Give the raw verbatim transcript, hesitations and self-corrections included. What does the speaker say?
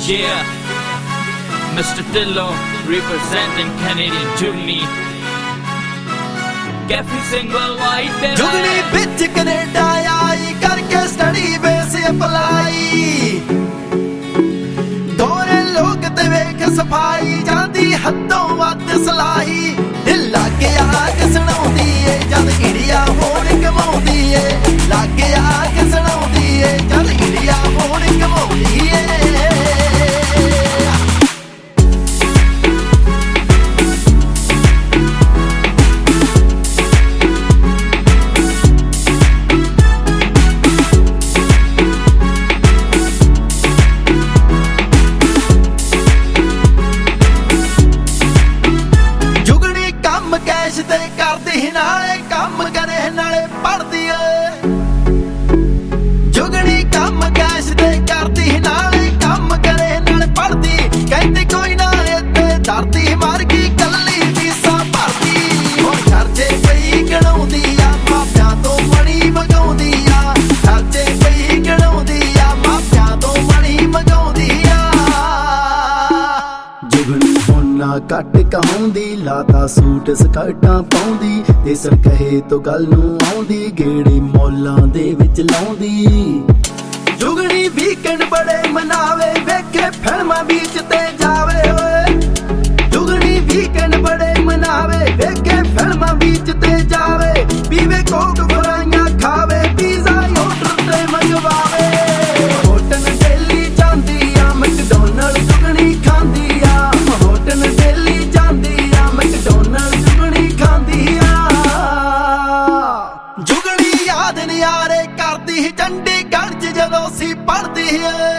Yeah, Mister Dillo representing Canadian Jugni. Cafe single white day. Jugni bitch Canada आई करके study base apply. दोरे लोग ते वेख सफाई जांदी हद्दों वध सलाई. दिल लागे आके सुनाउंदी ए जद इंडिया होण कमाउंदी ए. लागे आके सुनाउंदी ए जद इंडिया होण कमाउंदी ए. कैश ते करदी नाले काम करे नाले पढ़दी ए. जुगनी काम कैश ते करदी नाले काम करे नाले पढ़दी. कहती कोई ना इत्ते धरती मर गई कल्ली फीसां भरदी. हुण खर्चे पई गणाउंदी आ मापियां तो मणी मंगाउंदी आ. खर्चे पई गणाउंदी आ मापियां तो मणी मंगाउंदी आ. जुगनी ना घट कहाउंदी लाता सूट स्कर्टां पाउंदी. ते सर कहे तो गल नूं आउंदी गेड़ी मौलां दे विच लाउंदी. जुगनी वीकेंड बड़े मनावे वेखे फिल्मां बीच ते जावे ओए. जुगनी वीकेंड बड़े मनावे वेखे फिल्मां बीच ते जावे. पीवे कोक फराइयां खावे पिज़्ज़ा ऑर्डर ते मंगवावे. होटल डेली जांदी आ मैकडॉनल्ड जुगनी खांदी आ. होटल डेली जांदी आ मैकडॉनल्ड जुगनी खांदी आ. जुगनी याद नज़ारे करदी चंडीगढ़ च जदों सी पढ़दी है.